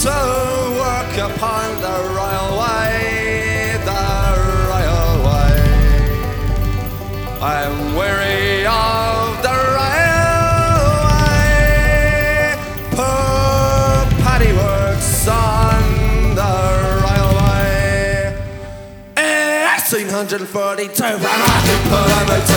to work upon the railway, the railway. I'm weary of the railway. Poor Paddy works on the railway. 1842, I'm happy, but I'm a